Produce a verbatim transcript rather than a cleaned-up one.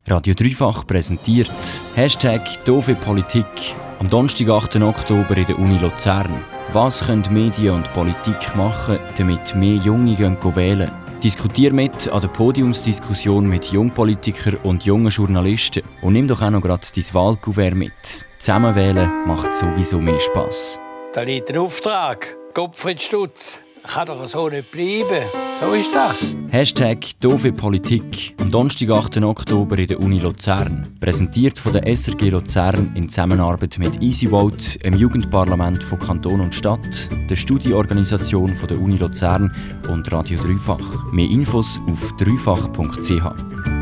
Radio Dreifach präsentiert Hashtag doofe Politik am Donnerstag, achten Oktober in der Uni Luzern. Was können Medien und Politik machen, damit mehr Junge gehen wählen? Diskutier mit an der Podiumsdiskussion mit Jungpolitikern und jungen Journalisten. Und nimm doch auch noch gerade dein Wahlkuvert mit. Zusammenwählen macht sowieso mehr Spass. Da liegt ein Auftrag. Gottfried Stutz. Kann doch so nicht bleiben. So ist das. Hashtag doofe Politik am Donnerstag, achten Oktober in der Uni Luzern. Präsentiert von der S R G Luzern in Zusammenarbeit mit EasyVote, dem Jugendparlament von Kanton und Stadt, der Studieorganisation von der Uni Luzern und Radio Dreifach. Mehr Infos auf dreifach punkt c h.